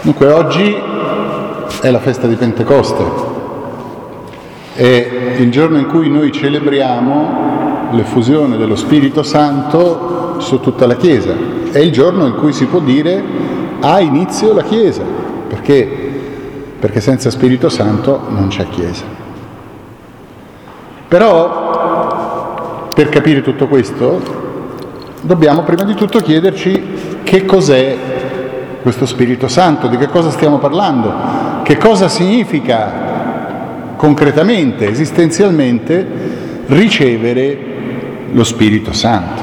Dunque oggi è la festa di Pentecoste, è il giorno in cui noi celebriamo l'effusione dello Spirito Santo su tutta la Chiesa, è il giorno in cui si può dire ha inizio la Chiesa, perché senza Spirito Santo non c'è Chiesa. Però per capire tutto questo dobbiamo prima di tutto chiederci che cos'è questo Spirito Santo, di che cosa stiamo parlando, che cosa significa concretamente, esistenzialmente, ricevere lo Spirito Santo.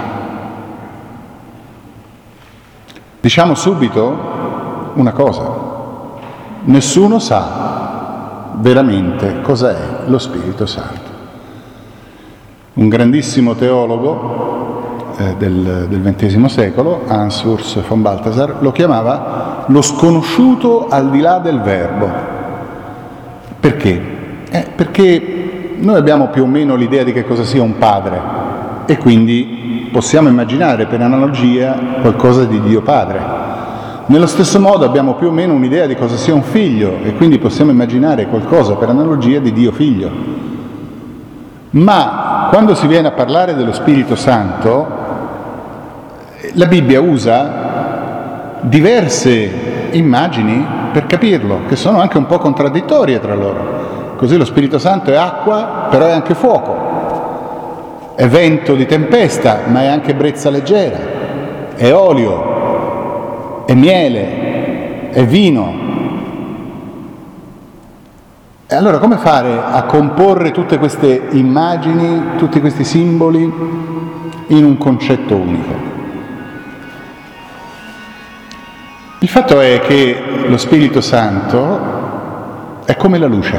Diciamo subito una cosa: nessuno sa veramente cos'è lo Spirito Santo. Un grandissimo teologo del XX secolo, Hans Urs von Balthasar, lo chiamava lo sconosciuto al di là del verbo. Perché? Perché noi abbiamo più o meno l'idea di che cosa sia un padre e quindi possiamo immaginare per analogia qualcosa di Dio Padre. Nello stesso modo abbiamo più o meno un'idea di cosa sia un figlio e quindi possiamo immaginare qualcosa per analogia di Dio Figlio. Ma quando si viene a parlare dello Spirito Santo, la Bibbia usa diverse immagini per capirlo, che sono anche un po' contraddittorie tra loro. Così lo Spirito Santo è acqua, però è anche fuoco, è vento di tempesta, ma è anche brezza leggera, è olio, è miele, è vino. E allora come fare a comporre tutte queste immagini, tutti questi simboli in un concetto unico? Il fatto è che lo Spirito Santo è come la luce.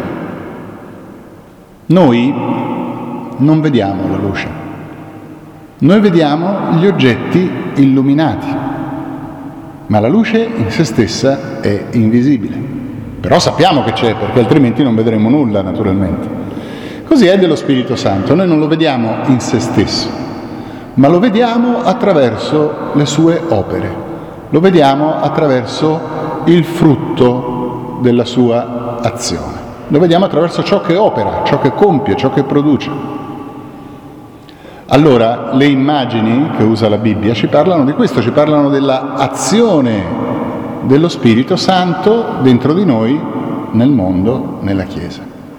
Noi non vediamo la luce, noi vediamo gli oggetti illuminati, ma la luce in se stessa è invisibile. Però sappiamo che c'è, perché altrimenti non vedremo nulla, naturalmente. Così è dello Spirito Santo, noi non lo vediamo in se stesso, ma lo vediamo attraverso le sue opere. Lo vediamo attraverso il frutto della sua azione. Lo vediamo attraverso ciò che opera, ciò che compie, ciò che produce. Allora, le immagini che usa la Bibbia ci parlano di questo, ci parlano della azione dello Spirito Santo dentro di noi, nel mondo, nella Chiesa.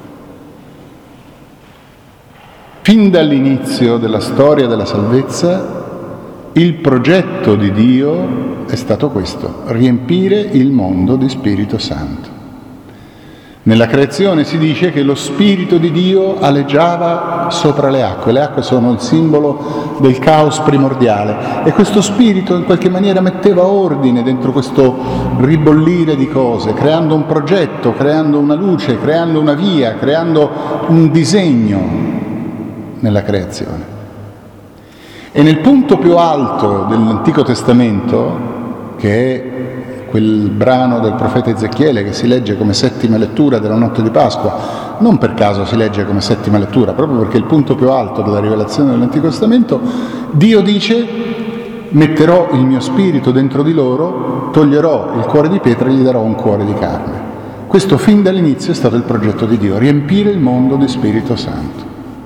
Fin dall'inizio della storia della salvezza, il progetto di Dio è stato questo: riempire il mondo di Spirito Santo. Nella creazione si dice che lo Spirito di Dio aleggiava sopra le acque sono il simbolo del caos primordiale, e questo Spirito in qualche maniera metteva ordine dentro questo ribollire di cose, creando un progetto, creando una luce, creando una via, creando un disegno nella creazione. E nel punto più alto dell'Antico Testamento, che è quel brano del profeta Ezechiele che si legge come settima lettura della notte di Pasqua, non per caso si legge come settima lettura, proprio perché è il punto più alto della rivelazione dell'Antico Testamento, Dio dice: metterò il mio spirito dentro di loro, toglierò il cuore di pietra e gli darò un cuore di carne. Questo fin dall'inizio è stato il progetto di Dio, riempire il mondo di Spirito Santo.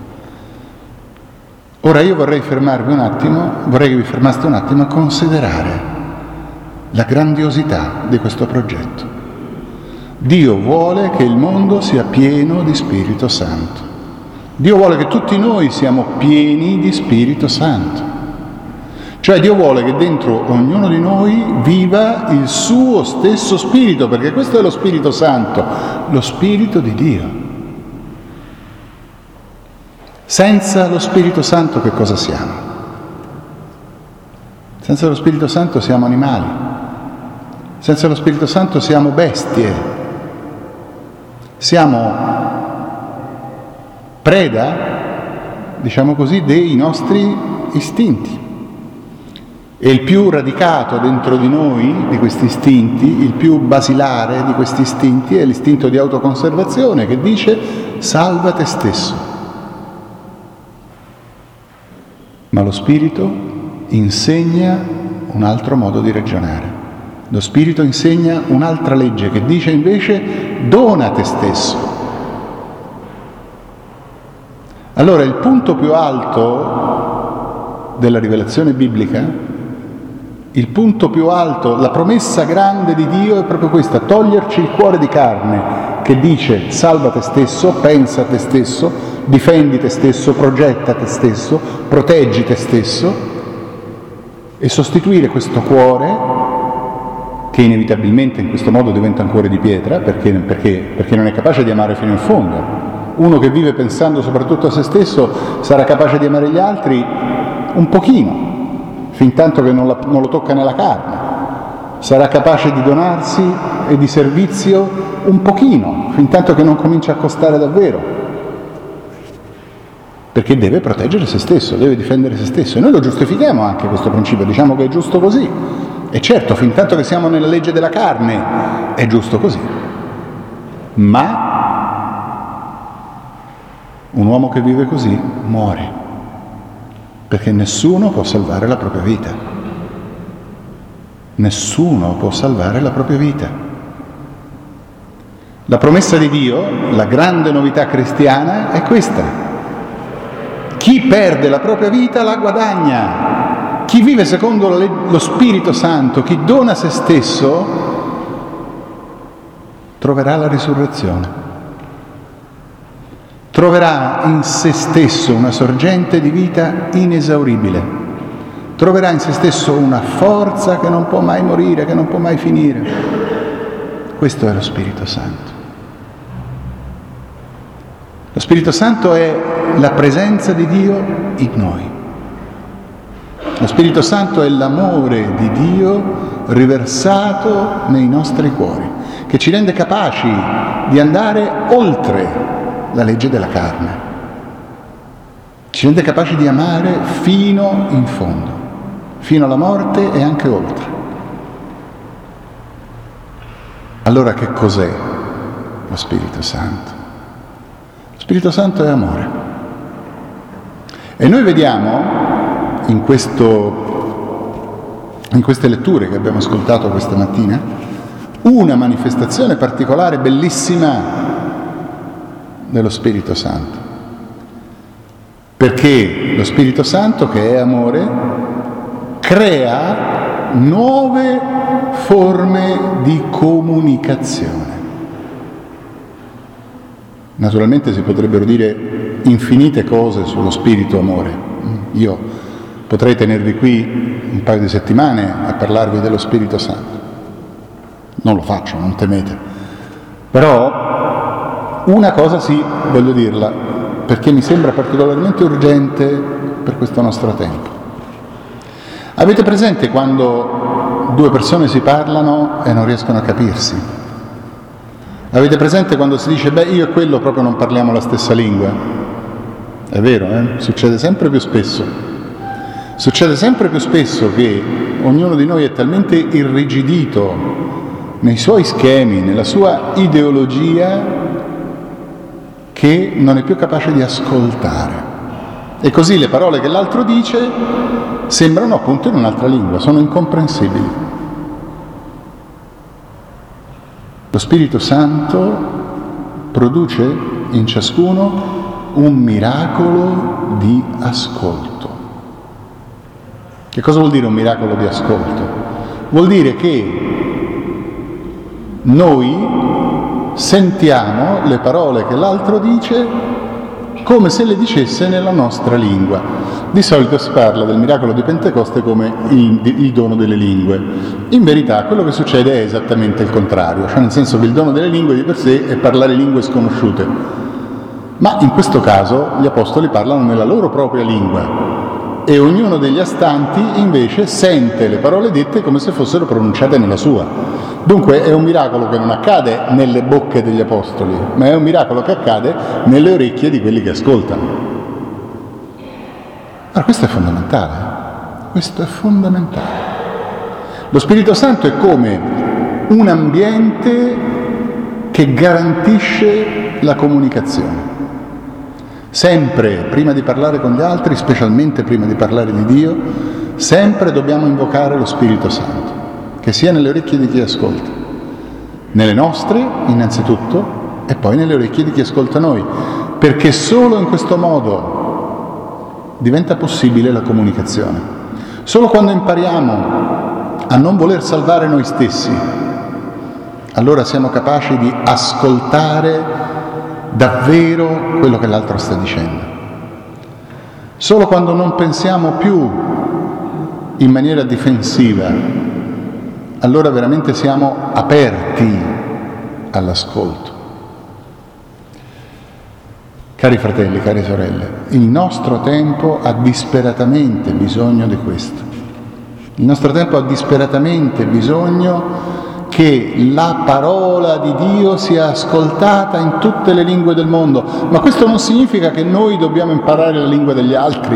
Ora io vorrei fermarvi un attimo, vorrei che vi fermaste un attimo a considerare la grandiosità di questo progetto. Dio vuole che il mondo sia pieno di Spirito Santo. Dio vuole che tutti noi siamo pieni di Spirito Santo. Cioè Dio vuole che dentro ognuno di noi viva il suo stesso Spirito, perché questo è lo Spirito Santo, lo Spirito di Dio. Senza lo Spirito Santo che cosa siamo? Senza lo Spirito Santo siamo animali. Senza lo Spirito Santo siamo bestie. Siamo preda, diciamo così, dei nostri istinti. E il più radicato dentro di noi di questi istinti, il più basilare di questi istinti, è l'istinto di autoconservazione che dice: salva te stesso. Ma lo Spirito insegna un altro modo di ragionare. Lo Spirito insegna un'altra legge che dice invece dona te stesso. Allora il punto più alto della rivelazione biblica, il punto più alto, la promessa grande di Dio è proprio questa: toglierci il cuore di carne che dice salva te stesso, pensa a te stesso, difendi te stesso, progetta te stesso, proteggi te stesso, e sostituire questo cuore, che inevitabilmente in questo modo diventa un cuore di pietra, perché non è capace di amare fino in fondo. Uno che vive pensando soprattutto a se stesso sarà capace di amare gli altri un pochino, fin tanto che non lo tocca nella carne. Sarà capace di donarsi e di servizio un pochino, fin tanto che non comincia a costare davvero. Perché deve proteggere se stesso, deve difendere se stesso. E noi lo giustifichiamo anche questo principio, diciamo che è giusto così. E certo, fin tanto che siamo nella legge della carne, è giusto così. Ma un uomo che vive così muore, perché nessuno può salvare la propria vita. Nessuno può salvare la propria vita. La promessa di Dio, la grande novità cristiana, è questa: chi perde la propria vita la guadagna. Chi vive secondo lo Spirito Santo, chi dona se stesso, troverà la risurrezione. Troverà in se stesso una sorgente di vita inesauribile. Troverà in se stesso una forza che non può mai morire, che non può mai finire. Questo è lo Spirito Santo. Lo Spirito Santo è la presenza di Dio in noi. Lo Spirito Santo è l'amore di Dio riversato nei nostri cuori, che ci rende capaci di andare oltre la legge della carne. Ci rende capaci di amare fino in fondo, fino alla morte e anche oltre. Allora che cos'è lo Spirito Santo? Lo Spirito Santo è amore. E noi vediamo in queste letture che abbiamo ascoltato questa mattina una manifestazione particolare, bellissima, dello Spirito Santo. Perché lo Spirito Santo, che è amore, crea nuove forme di comunicazione. Naturalmente si potrebbero dire infinite cose sullo Spirito amore. Io potrei tenervi qui un paio di settimane a parlarvi dello Spirito Santo. Non lo faccio, non temete. Però una cosa sì, voglio dirla, perché mi sembra particolarmente urgente per questo nostro tempo. Avete presente quando due persone si parlano e non riescono a capirsi? Avete presente quando si dice, io e quello proprio non parliamo la stessa lingua? È vero, Succede sempre più spesso. Succede sempre più spesso che ognuno di noi è talmente irrigidito nei suoi schemi, nella sua ideologia, che non è più capace di ascoltare. E così le parole che l'altro dice sembrano appunto in un'altra lingua, sono incomprensibili. Lo Spirito Santo produce in ciascuno un miracolo di ascolto. Che cosa vuol dire un miracolo di ascolto? Vuol dire che noi sentiamo le parole che l'altro dice come se le dicesse nella nostra lingua. Di solito si parla del miracolo di Pentecoste come il dono delle lingue. In verità quello che succede è esattamente il contrario, cioè nel senso che il dono delle lingue di per sé è parlare lingue sconosciute. Ma in questo caso gli apostoli parlano nella loro propria lingua. E ognuno degli astanti invece sente le parole dette come se fossero pronunciate nella sua. Dunque è un miracolo che non accade nelle bocche degli apostoli, ma è un miracolo che accade nelle orecchie di quelli che ascoltano. Allora questo è fondamentale. Questo è fondamentale. Lo Spirito Santo è come un ambiente che garantisce la comunicazione. Sempre, prima di parlare con gli altri, specialmente prima di parlare di Dio, sempre dobbiamo invocare lo Spirito Santo. che sia nelle orecchie di chi ascolta, nelle nostre innanzitutto e poi nelle orecchie di chi ascolta noi, perché solo in questo modo diventa possibile la comunicazione. Solo quando impariamo a non voler salvare noi stessi, allora siamo capaci di ascoltare davvero quello che l'altro sta dicendo. Solo quando non pensiamo più in maniera difensiva, allora veramente siamo aperti all'ascolto. Cari fratelli, cari sorelle, il nostro tempo ha disperatamente bisogno di questo. Il nostro tempo ha disperatamente bisogno che la parola di Dio sia ascoltata in tutte le lingue del mondo. Ma questo non significa che noi dobbiamo imparare la lingua degli altri.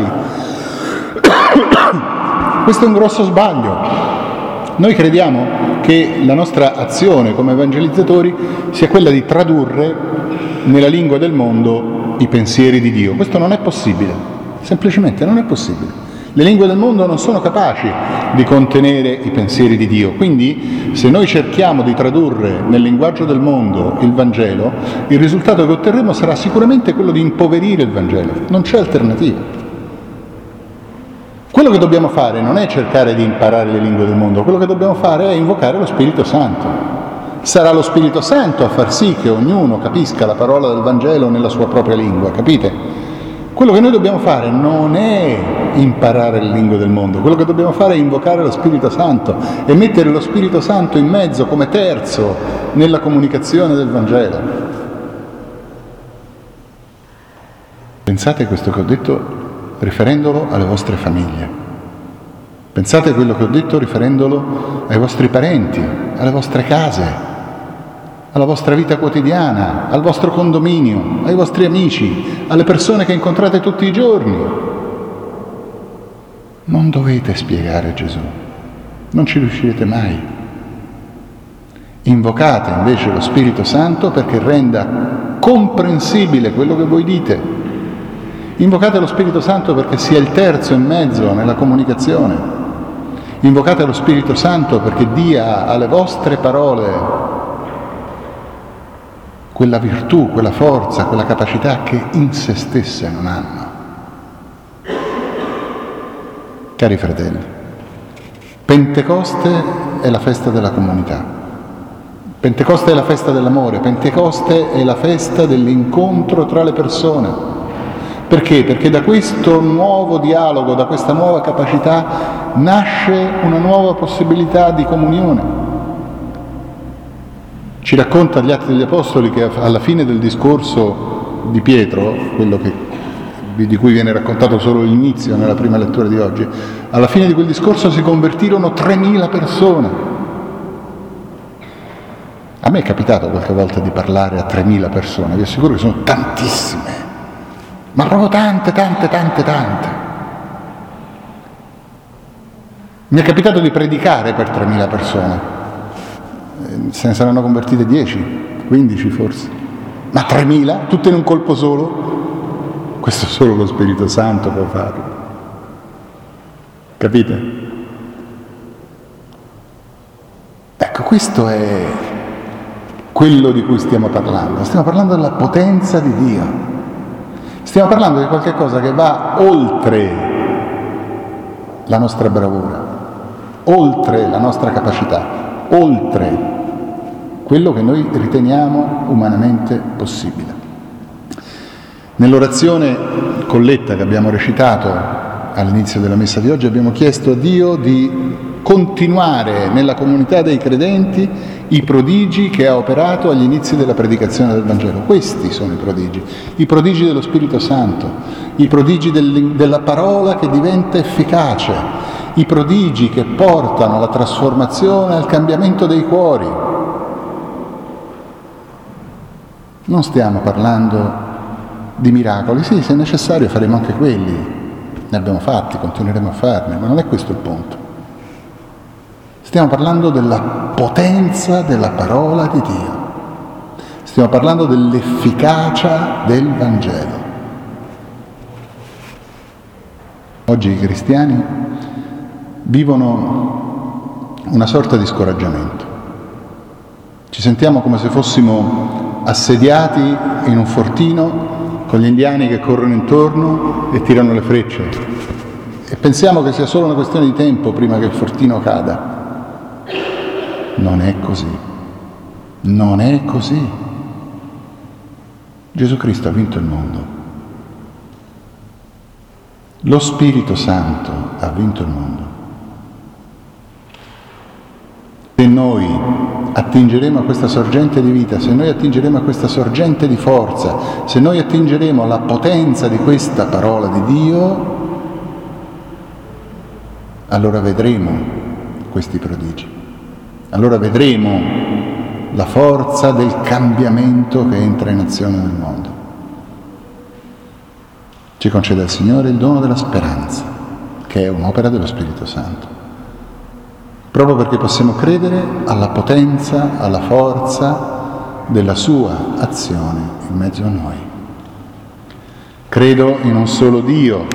Questo è un grosso sbaglio. Noi crediamo che la nostra azione come evangelizzatori sia quella di tradurre nella lingua del mondo i pensieri di Dio. Questo non è possibile, semplicemente non è possibile. Le lingue del mondo non sono capaci di contenere i pensieri di Dio, quindi se noi cerchiamo di tradurre nel linguaggio del mondo il Vangelo, il risultato che otterremo sarà sicuramente quello di impoverire il Vangelo, non c'è alternativa. Quello che dobbiamo fare non è cercare di imparare le lingue del mondo, quello che dobbiamo fare è invocare lo Spirito Santo. Sarà lo Spirito Santo a far sì che ognuno capisca la parola del Vangelo nella sua propria lingua, capite? Quello che noi dobbiamo fare non è imparare le lingue del mondo, quello che dobbiamo fare è invocare lo Spirito Santo e mettere lo Spirito Santo in mezzo come terzo nella comunicazione del Vangelo. Pensate a questo che ho detto riferendolo alle vostre famiglie. Pensate a quello che ho detto riferendolo ai vostri parenti, alle vostre case, alla vostra vita quotidiana, al vostro condominio, ai vostri amici, alle persone che incontrate tutti i giorni. Non dovete spiegare Gesù, non ci riuscirete mai. Invocate invece lo Spirito Santo perché renda comprensibile quello che voi dite. Invocate lo Spirito Santo perché sia il terzo in mezzo nella comunicazione. Invocate lo Spirito Santo perché dia alle vostre parole quella virtù, quella forza, quella capacità che in se stesse non hanno. Cari fratelli, Pentecoste è la festa della comunità, Pentecoste è la festa dell'amore, Pentecoste è la festa dell'incontro tra le persone. Perché? Perché da questo nuovo dialogo, da questa nuova capacità, nasce una nuova possibilità di comunione. Ci racconta gli Atti degli Apostoli che alla fine del discorso di Pietro, quello di cui viene raccontato solo l'inizio nella prima lettura di oggi, alla fine di quel discorso si convertirono 3.000 persone. A me è capitato qualche volta di parlare a 3.000 persone, vi assicuro che sono tantissime, ma proprio tante. Mi è capitato di predicare per 3.000 persone. Se ne saranno convertite 10, 15 forse, ma 3.000, tutte in un colpo solo? Questo solo lo Spirito Santo può farlo, capite? Ecco, questo è quello di cui stiamo parlando della potenza di Dio, stiamo parlando di qualche cosa che va oltre la nostra bravura, oltre la nostra capacità, oltre quello che noi riteniamo umanamente possibile. Nell'orazione colletta che abbiamo recitato all'inizio della messa di oggi abbiamo chiesto a Dio di continuare nella comunità dei credenti i prodigi che ha operato agli inizi della predicazione del Vangelo. Questi sono i prodigi dello Spirito Santo, i prodigi della parola che diventa efficace, i prodigi che portano alla trasformazione, al cambiamento dei cuori. Non stiamo parlando di miracoli, sì, se è necessario faremo anche quelli, ne abbiamo fatti, continueremo a farne, ma non è questo il punto. Stiamo parlando della potenza della parola di Dio, stiamo parlando dell'efficacia del Vangelo. Oggi i cristiani vivono una sorta di scoraggiamento. Ci sentiamo come se fossimo assediati in un fortino con gli indiani che corrono intorno e tirano le frecce e pensiamo che sia solo una questione di tempo prima che il fortino cada. Non è così. Non è così. Gesù Cristo ha vinto il mondo. Lo Spirito Santo ha vinto il mondo. Se noi attingeremo a questa sorgente di vita, se noi attingeremo a questa sorgente di forza, se noi attingeremo alla potenza di questa parola di Dio, allora vedremo questi prodigi. Allora vedremo la forza del cambiamento che entra in azione nel mondo. Ci concede il Signore il dono della speranza, che è un'opera dello Spirito Santo, proprio perché possiamo credere alla potenza, alla forza della sua azione in mezzo a noi. Credo in un solo Dio,